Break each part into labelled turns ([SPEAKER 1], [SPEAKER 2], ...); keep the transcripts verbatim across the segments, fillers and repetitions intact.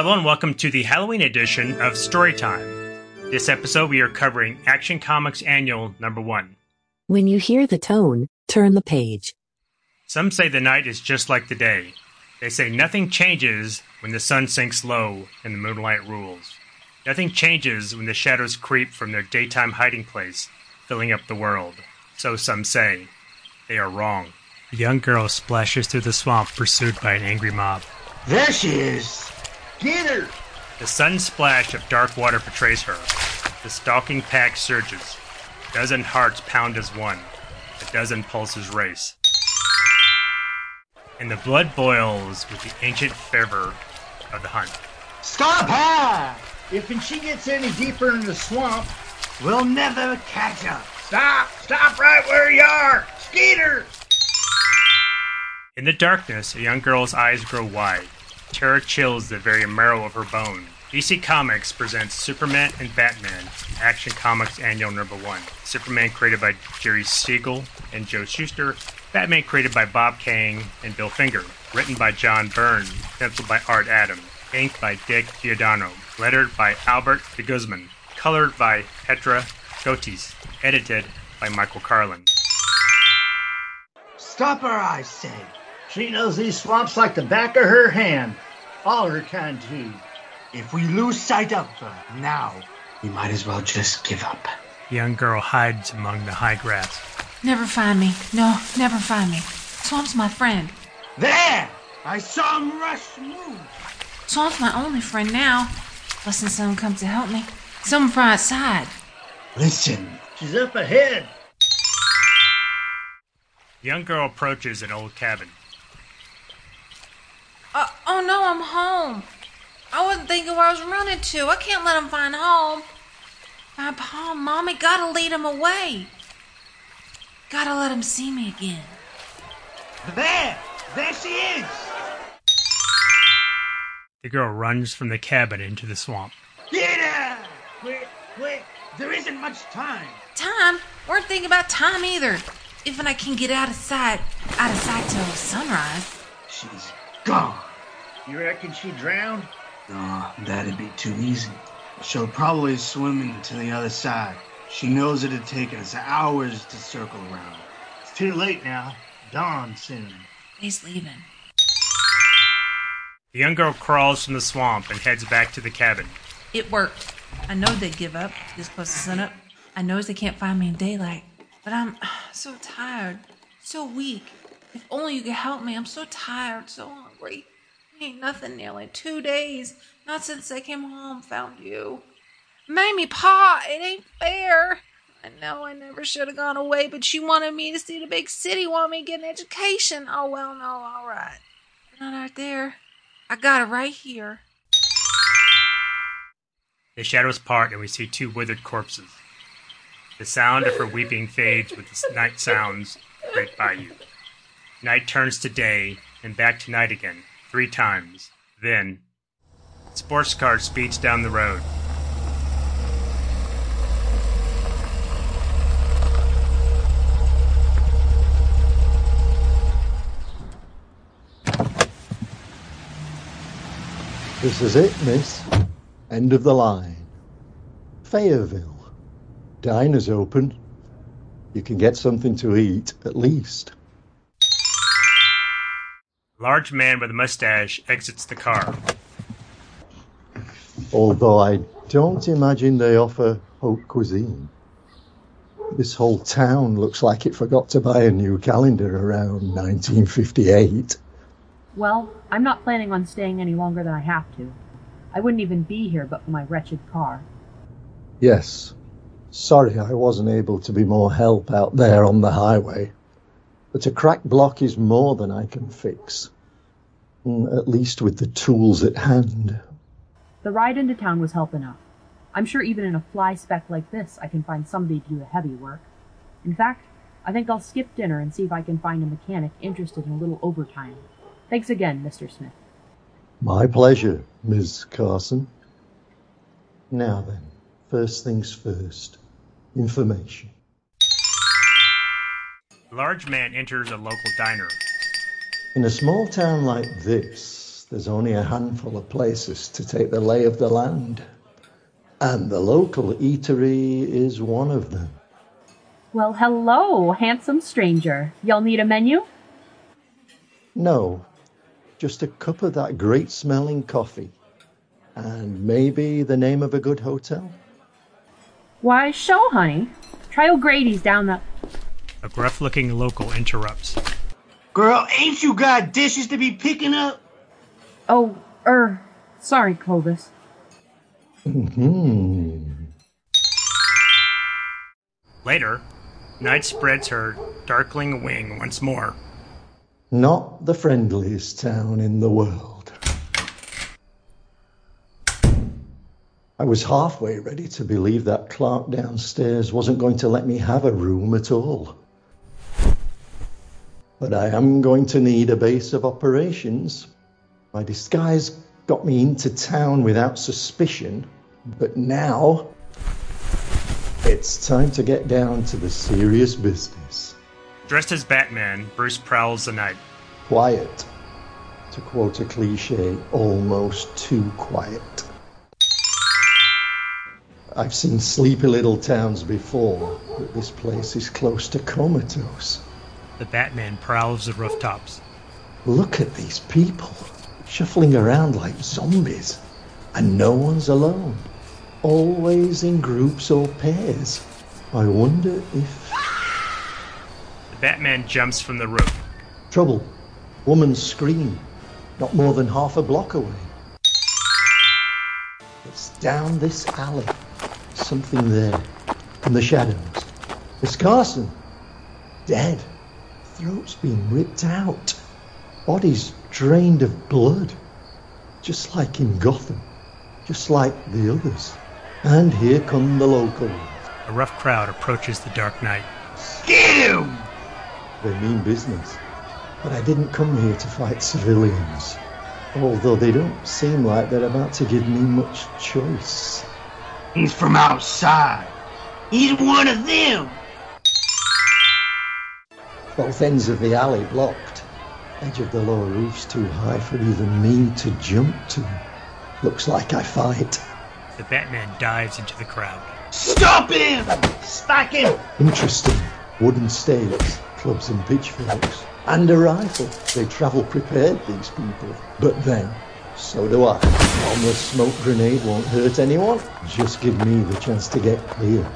[SPEAKER 1] Hello and welcome to the Halloween edition of Storytime. This episode we are covering Action Comics Annual number one.
[SPEAKER 2] When you hear the tone, turn the page.
[SPEAKER 1] Some say the night is just like the day. They say nothing changes when the sun sinks low and the moonlight rules. Nothing changes when the shadows creep from their daytime hiding place, filling up the world. So some say. They are wrong. A young girl splashes through the swamp pursued by an angry mob.
[SPEAKER 3] There she is! Get her!
[SPEAKER 1] The sudden splash of dark water betrays her. The stalking pack surges. A dozen hearts pound as one. A dozen pulses race. And the blood boils with the ancient fervor of the hunt.
[SPEAKER 3] Stop her! If she gets any deeper in the swamp, we'll never catch her. Stop! Stop right where you are! Skeeter!
[SPEAKER 1] In the darkness, a young girl's eyes grow wide. Terror chills the very marrow of her bone. D C Comics presents Superman and Batman, Action Comics Annual number one. Superman created by Jerry Siegel and Joe Shuster. Batman created by Bob Kane and Bill Finger. Written by John Byrne. Penciled by Art Adams. Inked by Dick Giordano. Lettered by Albert de Guzman. Colored by Petra Gotis. Edited by Michael Carlin.
[SPEAKER 3] Stop her, I say. She knows these swamps like the back of her hand. All her kind, too. If we lose sight of her now, we might as well just give up.
[SPEAKER 1] The young girl hides among the high grass.
[SPEAKER 4] Never find me. No, never find me. Swamp's my friend.
[SPEAKER 3] There! I saw him rush move.
[SPEAKER 4] Swamp's my only friend now. Unless someone comes to help me. Someone from outside.
[SPEAKER 3] Listen, she's up ahead.
[SPEAKER 1] The young girl approaches an old cabin.
[SPEAKER 4] Uh, oh no, I'm home. I wasn't thinking where I was running to. I can't let him find home. My pa, Mommy, gotta lead him away. Gotta let him see me again.
[SPEAKER 3] There! There she is!
[SPEAKER 1] The girl runs from the cabin into the swamp.
[SPEAKER 3] Get her! Quick, quick! There isn't much time.
[SPEAKER 4] Time? Weren't thinking about time either. If I can get out of sight, out of sight till sunrise.
[SPEAKER 3] She's gone. You reckon she drowned? No, that'd be too easy. She'll probably swim in to the other side. She knows it'd take us hours to circle around. It's too late now. Dawn soon.
[SPEAKER 4] He's leaving.
[SPEAKER 1] The young girl crawls from the swamp and heads back to the cabin.
[SPEAKER 4] It worked. I know they'd give up this close to sunup. I know they can't find me in daylight. But I'm so tired, so weak. If only you could help me. I'm so tired, so hungry. Ain't nothing nearly two days. Not since I came home found you. Mamie, Pa, it ain't fair. I know I never should have gone away, but you wanted me to see the big city, want me to get an education. Oh, well, no, all right. Not out there. I got it right here.
[SPEAKER 1] The shadows part and we see two withered corpses. The sound of her weeping fades with the night sounds right by you. Night turns to day, and back to night again, three times. Then, sports car speeds down the road.
[SPEAKER 5] This is it, miss. End of the line. Fayetteville. Diner's open. You can get something to eat, at least.
[SPEAKER 1] A large man with a mustache exits the car.
[SPEAKER 5] Although I don't imagine they offer haute cuisine. This whole town looks like it forgot to buy a new calendar around nineteen fifty-eight.
[SPEAKER 6] Well, I'm not planning on staying any longer than I have to. I wouldn't even be here but for my wretched car.
[SPEAKER 5] Yes. Sorry I wasn't able to be more help out there on the highway. But a cracked block is more than I can fix. At least with the tools at hand.
[SPEAKER 6] The ride into town was help enough. I'm sure even in a fly speck like this, I can find somebody to do the heavy work. In fact, I think I'll skip dinner and see if I can find a mechanic interested in a little overtime. Thanks again, Mister Smith.
[SPEAKER 5] My pleasure, Miz Carson. Now then, first things first. Information.
[SPEAKER 1] A large man enters a local diner.
[SPEAKER 5] In a small town like this, this, there's only a handful of places to take the lay of the land. And the local eatery is one of them.
[SPEAKER 6] Well, hello, handsome stranger. Y'all need a menu?
[SPEAKER 5] No, just a cup of that great-smelling coffee. And maybe the name of a good hotel?
[SPEAKER 6] Why, show, honey. Try O'Grady's down the...
[SPEAKER 1] A gruff-looking local interrupts.
[SPEAKER 3] Girl, ain't you got dishes to be picking up?
[SPEAKER 6] Oh, er, sorry, Clovis.
[SPEAKER 5] Hmm.
[SPEAKER 1] Later, night spreads her darkling wing once more.
[SPEAKER 5] Not the friendliest town in the world. I was halfway ready to believe that Clark downstairs wasn't going to let me have a room at all. But I am going to need a base of operations. My disguise got me into town without suspicion, but now it's time to get down to the serious business.
[SPEAKER 1] Dressed as Batman, Bruce prowls the night.
[SPEAKER 5] Quiet. To quote a cliche, almost too quiet. I've seen sleepy little towns before, but this place is close to comatose.
[SPEAKER 1] The Batman prowls the rooftops.
[SPEAKER 5] Look at these people, shuffling around like zombies. And no one's alone. Always in groups or pairs. I wonder if...
[SPEAKER 1] The Batman jumps from the roof.
[SPEAKER 5] Trouble. Woman's scream. Not more than half a block away. It's down this alley. Something there. In the shadows. It's Carson. Dead. Throat's been ripped out. Body's drained of blood. Just like in Gotham. Just like the others. And here come the locals.
[SPEAKER 1] A rough crowd approaches the dark night.
[SPEAKER 3] Get him!
[SPEAKER 5] They mean business. But I didn't come here to fight civilians. Although they don't seem like they're about to give me much choice.
[SPEAKER 3] He's from outside. He's one of them.
[SPEAKER 5] Both ends of the alley blocked. Edge of the lower roof's too high for even me to jump to. Looks like I fight.
[SPEAKER 1] The Batman dives into the crowd.
[SPEAKER 3] Stop him! Stack him!
[SPEAKER 5] Interesting. Wooden stakes, clubs and pitchforks. And a rifle. They travel prepared, these people. But then, so do I. Harmless smoke grenade won't hurt anyone. Just give me the chance to get clear.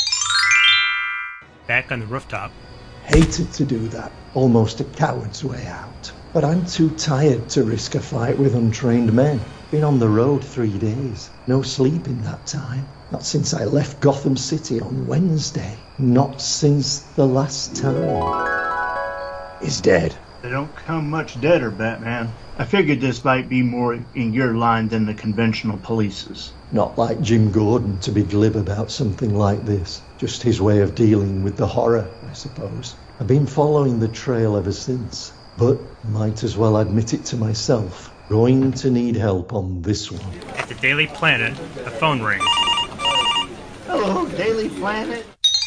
[SPEAKER 1] Back on the rooftop.
[SPEAKER 5] Hated to do that. Almost a coward's way out. But I'm too tired to risk a fight with untrained men. Been on the road three days. No sleep in that time. Not since I left Gotham City on Wednesday. Not since the last time. He's dead.
[SPEAKER 3] They don't come much deader, Batman. I figured this might be more in your line than the conventional police's.
[SPEAKER 5] Not like Jim Gordon to be glib about something like this. Just his way of dealing with the horror, I suppose. I've been following the trail ever since. But might as well admit it to myself. Going to need help on this one.
[SPEAKER 1] At the Daily Planet, a phone rings.
[SPEAKER 3] Hello, Daily Planet.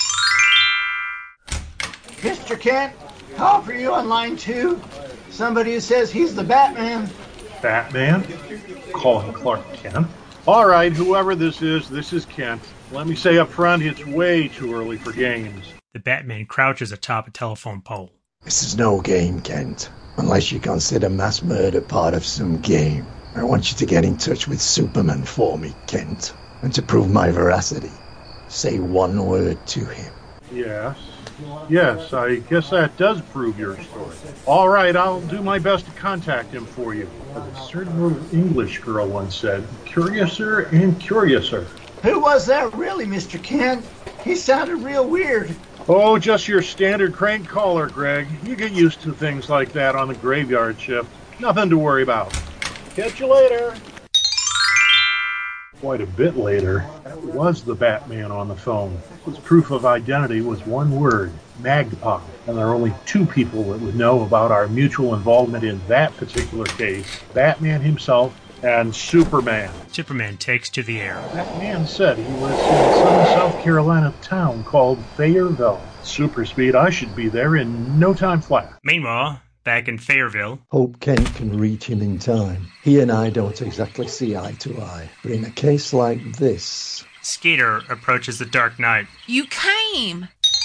[SPEAKER 3] Mister Kent, call for you on line two. Somebody who says he's the Batman.
[SPEAKER 7] Batman? Calling Clark Kent? All right, whoever this is, this is Kent. Let me say up front, it's way too early for games.
[SPEAKER 1] The Batman crouches atop a telephone pole.
[SPEAKER 5] This is no game, Kent. Unless you consider mass murder part of some game. I want you to get in touch with Superman for me, Kent. And to prove my veracity, say one word to him.
[SPEAKER 7] Yes. Yes, I guess that does prove your story. All right, I'll do my best to contact him for you. As a certain little English girl once said, curiouser and curiouser.
[SPEAKER 3] Who was that really, Mister Kent? He sounded real weird.
[SPEAKER 7] Oh, just your standard crank caller, Greg. You get used to things like that on the graveyard shift. Nothing to worry about. Catch you later. Quite a bit later, that was the Batman on the phone. His proof of identity was one word, Magpie. And there are only two people that would know about our mutual involvement in that particular case, Batman himself and Superman.
[SPEAKER 1] Superman takes to the air.
[SPEAKER 7] That man said he was in some South Carolina town called Fayetteville. Super speed, I should be there in no time flat.
[SPEAKER 1] Meanwhile, back in Fayetteville.
[SPEAKER 5] Hope Kent can reach him in time. He and I don't exactly see eye to eye, but in a case like this...
[SPEAKER 1] Skeeter approaches the Dark Knight.
[SPEAKER 4] You came!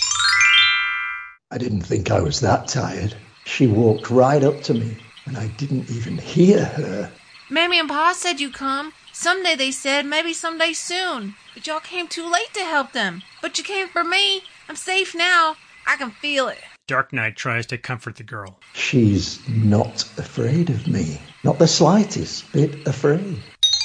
[SPEAKER 5] I didn't think I was that tired. She walked right up to me, and I didn't even hear her.
[SPEAKER 4] Mammy and Pa said you'd come. Someday, they said, maybe someday soon. But y'all came too late to help them. But you came for me. I'm safe now. I can feel it.
[SPEAKER 1] Dark Knight tries to comfort the girl.
[SPEAKER 5] She's not afraid of me. Not the slightest bit afraid.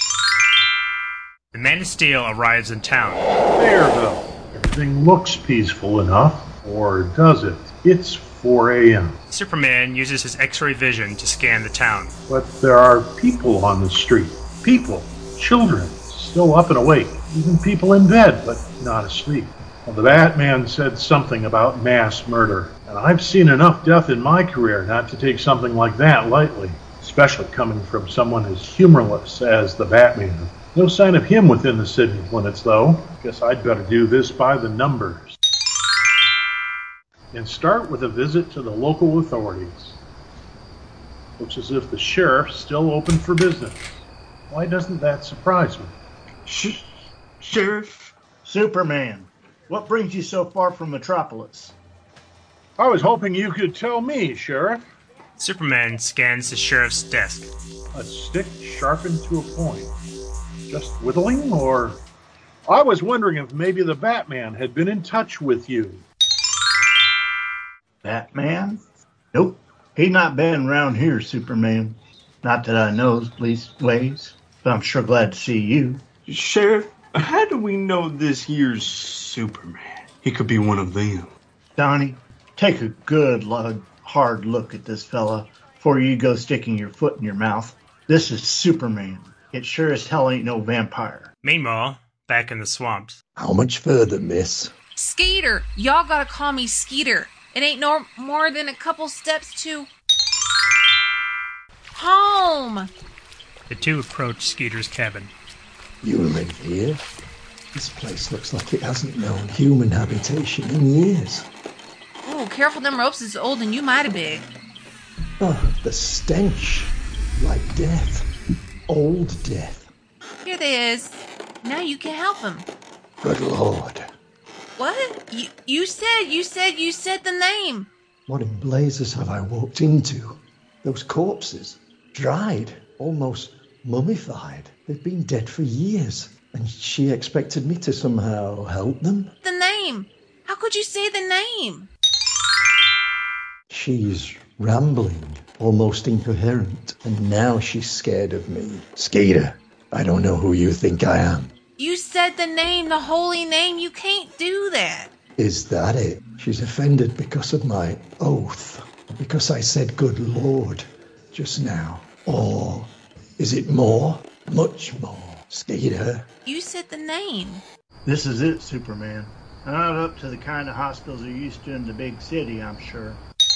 [SPEAKER 1] The Man of Steel arrives in town.
[SPEAKER 7] Fayetteville. Everything looks peaceful enough. Or does it? It's four a.m.
[SPEAKER 1] Superman uses his X-ray vision to scan the town.
[SPEAKER 7] But there are people on the street. People. Children. Still up and awake. Even people in bed, but not asleep. Well, the Batman said something about mass murder. And I've seen enough death in my career not to take something like that lightly. Especially coming from someone as humorless as the Batman. No sign of him within the city limits, though. Guess I'd better do this by the numbers. And start with a visit to the local authorities. Looks as if the sheriff's still open for business. Why doesn't that surprise me?
[SPEAKER 3] Sh- Sheriff? Superman, what brings you so far from Metropolis?
[SPEAKER 7] I was hoping you could tell me, Sheriff.
[SPEAKER 1] Superman scans the sheriff's desk.
[SPEAKER 7] A stick sharpened to a point. Just whittling, or... I was wondering if maybe the Batman had been in touch with you.
[SPEAKER 3] Batman? Nope. He's not been around here, Superman. Not that I know, least ways. But I'm sure glad to see you.
[SPEAKER 8] Sheriff, how do we know this here's Superman? He could be one of them.
[SPEAKER 3] Donnie, take a good, lug, hard look at this fella before you go sticking your foot in your mouth. This is Superman. It sure as hell ain't no vampire.
[SPEAKER 1] Meanwhile, back in the swamps.
[SPEAKER 5] How much further, miss?
[SPEAKER 4] Skeeter! Y'all gotta call me Skeeter. It ain't no more than a couple steps to... home!
[SPEAKER 1] The two approach Skeeter's cabin.
[SPEAKER 5] You live here? This place looks like it hasn't known human habitation in years.
[SPEAKER 4] Oh, careful, them ropes is old and you mighty big.
[SPEAKER 5] Oh, the stench. Like death. Old death.
[SPEAKER 4] Here they is. Now you can help him.
[SPEAKER 5] Good Lord.
[SPEAKER 4] What? You, you said, you said, you said the name.
[SPEAKER 5] What in blazes have I walked into? Those corpses. Dried. Almost mummified. They've been dead for years. And she expected me to somehow help them?
[SPEAKER 4] The name. How could you say the name?
[SPEAKER 5] She's rambling, almost incoherent, and now she's scared of me. Skeeter, I don't know who you think I am.
[SPEAKER 4] You said the name, the holy name. You can't do that.
[SPEAKER 5] Is that it? She's offended because of my oath. Because I said good Lord just now. Or is it more? Much more. Skeeter.
[SPEAKER 4] You said the name.
[SPEAKER 3] This is it, Superman. Not up to the kind of hospitals you're used to in the big city, I'm sure.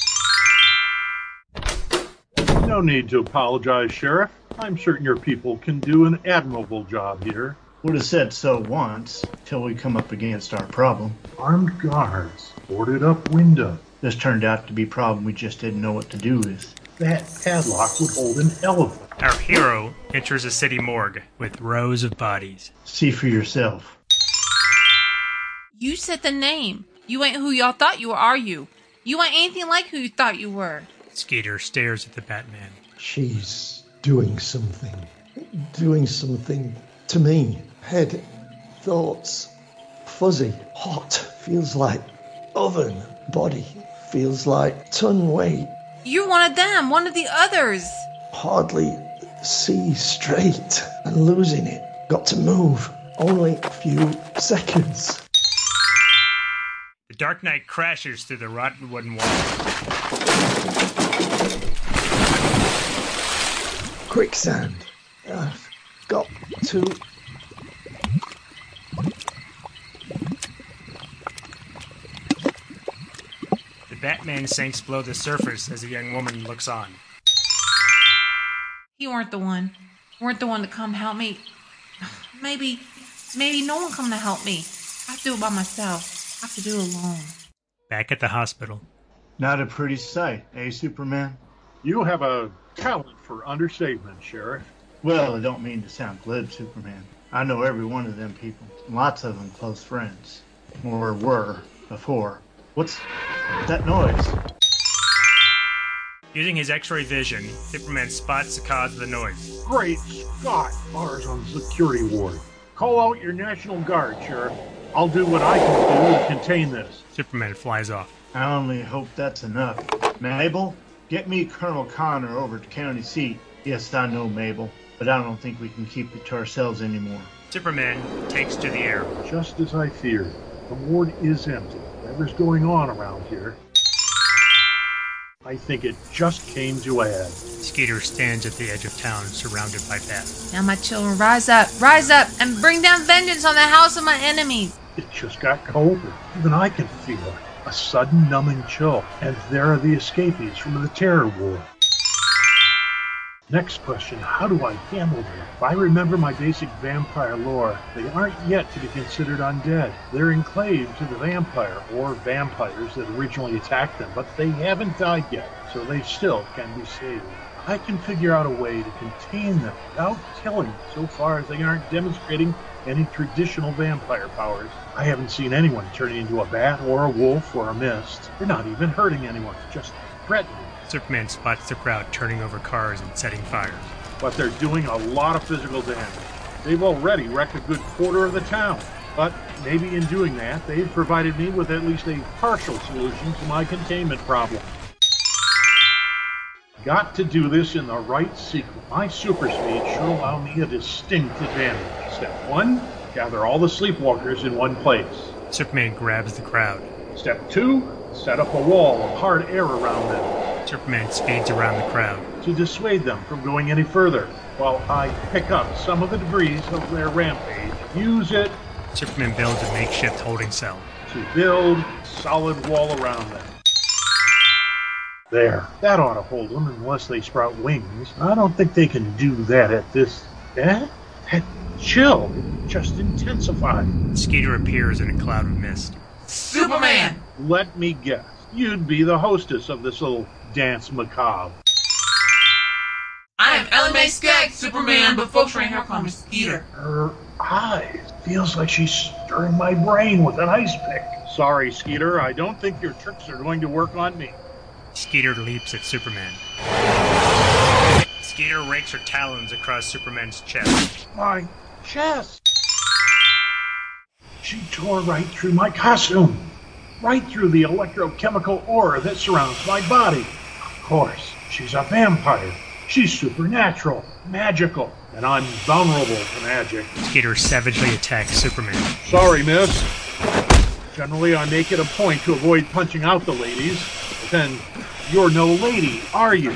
[SPEAKER 7] No need to apologize, Sheriff. I'm certain your people can do an admirable job here.
[SPEAKER 3] Would have said so once, till we come up against our problem.
[SPEAKER 7] Armed guards, boarded up window.
[SPEAKER 3] This turned out to be a problem we just didn't know what to do with.
[SPEAKER 7] That padlock would hold an elephant.
[SPEAKER 1] Our hero enters a city morgue with rows of bodies.
[SPEAKER 3] See for yourself.
[SPEAKER 4] You said the name. You ain't who y'all thought you were, are you? You ain't anything like who you thought you were.
[SPEAKER 1] Skeeter stares at the Batman.
[SPEAKER 5] She's doing something. Doing something to me. Head, thoughts, fuzzy, hot. Feels like oven. Body feels like ton weight.
[SPEAKER 4] You're one of them, one of the others.
[SPEAKER 5] Hardly see straight and losing it. Got to move. Only a few seconds.
[SPEAKER 1] The Dark Knight crashes through the rotten wooden wall.
[SPEAKER 5] Quicksand. I've got to...
[SPEAKER 1] The Batman sinks below the surface as a young woman looks on.
[SPEAKER 4] You weren't the one. You weren't the one to come help me. Maybe, maybe no one come to help me. I have to do it by myself. I have to do it alone.
[SPEAKER 1] Back at the hospital.
[SPEAKER 3] Not a pretty sight, eh, Superman?
[SPEAKER 7] You have a talent for understatement, Sheriff.
[SPEAKER 3] Well, I don't mean to sound glib, Superman. I know every one of them people. Lots of them close friends. Or were, before. What's that noise?
[SPEAKER 1] Using his X-ray vision, Superman spots the cause of the noise.
[SPEAKER 7] Great Scott! Ours on the security ward. Call out your National Guard, Sheriff. I'll do what I can do to contain this.
[SPEAKER 1] Superman flies off.
[SPEAKER 3] I only hope that's enough. Mabel, get me Colonel Connor over to county seat. Yes, I know, Mabel, but I don't think we can keep it to ourselves anymore.
[SPEAKER 1] Superman takes to the air.
[SPEAKER 7] Just as I feared. The ward is empty. Whatever's going on around here, I think it just came to a head.
[SPEAKER 1] Skeeter stands at the edge of town, surrounded by bats.
[SPEAKER 4] Now, my children, rise up, rise up, and bring down vengeance on the house of my enemies.
[SPEAKER 7] It just got colder. Even I can feel it. A sudden numbing chill. And there are the escapees from the terror ward. Next question, how do I handle them? If I remember my basic vampire lore, they aren't yet to be considered undead. They're enclave to the vampire, or vampires that originally attacked them, but they haven't died yet, so they still can be saved. I can figure out a way to contain them without killing them, so far as they aren't demonstrating any traditional vampire powers. I haven't seen anyone turning into a bat or a wolf or a mist. They're not even hurting anyone, just threatening.
[SPEAKER 1] Superman spots the crowd turning over cars and setting fires.
[SPEAKER 7] But they're doing a lot of physical damage. They've already wrecked a good quarter of the town. But maybe in doing that, they've provided me with at least a partial solution to my containment problem. Got to do this in the right sequence. My super speed should allow me a distinct advantage. Step one, gather all the sleepwalkers in one place.
[SPEAKER 1] Superman grabs the crowd.
[SPEAKER 7] Step two, set up a wall of hard air around them.
[SPEAKER 1] Superman speeds around the crowd
[SPEAKER 7] to dissuade them from going any further, while I pick up some of the debris of their rampage. Use it.
[SPEAKER 1] Superman builds a makeshift holding cell
[SPEAKER 7] to build a solid wall around them. There. That ought to hold them unless they sprout wings. I don't think they can do that at this... Eh? That chill just intensified.
[SPEAKER 1] Skeeter appears in a cloud of mist.
[SPEAKER 9] Superman!
[SPEAKER 7] Let me guess. You'd be the hostess of this little dance macabre.
[SPEAKER 9] I am Ellen May Skaggs, Superman, but folks around here call me Skeeter.
[SPEAKER 7] Her eyes. Feels like she's stirring my brain with an ice pick. Sorry, Skeeter. I don't think your tricks are going to work on me.
[SPEAKER 1] Skeeter leaps at Superman. Skeeter rakes her talons across Superman's chest.
[SPEAKER 7] My chest! She tore right through my costume. Right through the electrochemical aura that surrounds my body. Of course, she's a vampire. She's supernatural, magical, and I'm vulnerable to magic.
[SPEAKER 1] Skeeter savagely attacks Superman.
[SPEAKER 7] Sorry, miss. Generally, I make it a point to avoid punching out the ladies, but then you're no lady, are you?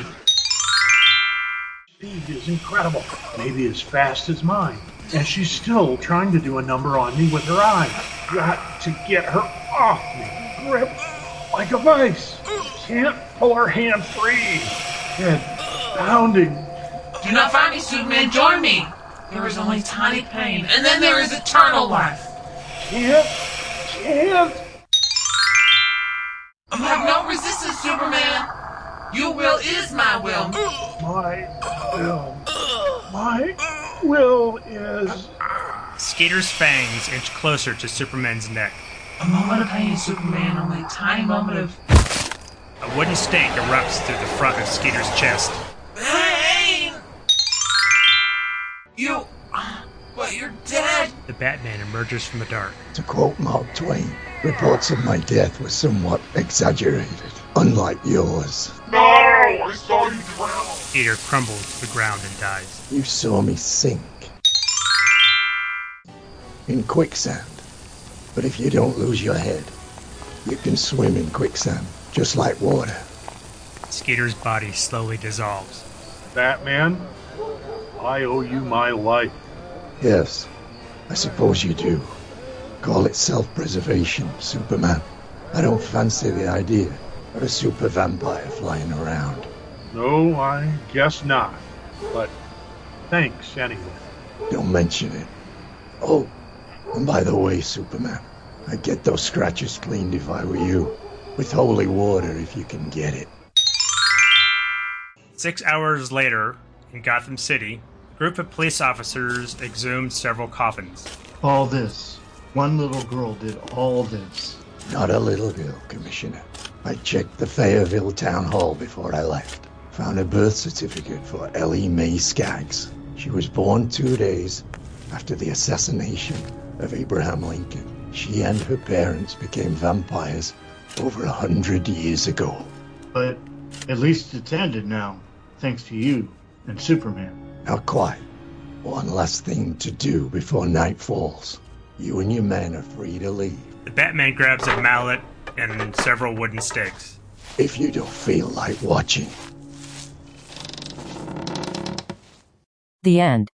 [SPEAKER 7] Speed is incredible, maybe as fast as mine. And she's still trying to do a number on me with her eyes. Got to get her off me. Grip like a vice. Can't pull her hand free. Head pounding.
[SPEAKER 9] Do not find me, Superman. Join me. There is only tiny pain, and then there is eternal life.
[SPEAKER 7] Can't. Can't.
[SPEAKER 9] You have no resistance, Superman. Your will is my will.
[SPEAKER 7] My will. My will is...
[SPEAKER 1] Skeeter's fangs inch closer to Superman's neck.
[SPEAKER 9] A moment of pain, Superman, only a tiny moment of...
[SPEAKER 1] A wooden stake erupts through the front of Skeeter's chest.
[SPEAKER 9] Pain! You... But you're dead!
[SPEAKER 1] The Batman emerges from the dark.
[SPEAKER 5] To quote Mark Twain, reports of my death were somewhat exaggerated, unlike yours.
[SPEAKER 9] No! I saw you drown!
[SPEAKER 1] Skeeter crumbles to the ground and dies.
[SPEAKER 5] You saw me sink. In quicksand. But if you don't lose your head, you can swim in quicksand, just like water.
[SPEAKER 1] Skeeter's body slowly dissolves.
[SPEAKER 7] Batman, I owe you my life.
[SPEAKER 5] Yes, I suppose you do. Call it self-preservation, Superman. I don't fancy the idea of a super vampire flying around.
[SPEAKER 7] No, I guess not. But thanks anyway.
[SPEAKER 5] Don't mention it. Oh, and by the way, Superman, I'd get those scratches cleaned if I were you. With holy water, if you can get it.
[SPEAKER 1] Six hours later, in Gotham City, a group of police officers exhumed several coffins.
[SPEAKER 3] All this. One little girl did all this.
[SPEAKER 5] Not a little girl, Commissioner. I checked the Fayetteville Town Hall before I left. Found a birth certificate for Ellie Mae Skaggs. She was born two days after the assassination of Abraham Lincoln. She and her parents became vampires over a hundred years ago.
[SPEAKER 3] But at least it's ended now, thanks to you and Superman.
[SPEAKER 5] Not quite. One last thing to do before night falls. You and your men are free to leave.
[SPEAKER 1] The Batman grabs a mallet and several wooden sticks.
[SPEAKER 5] If you don't feel like watching.
[SPEAKER 2] The end.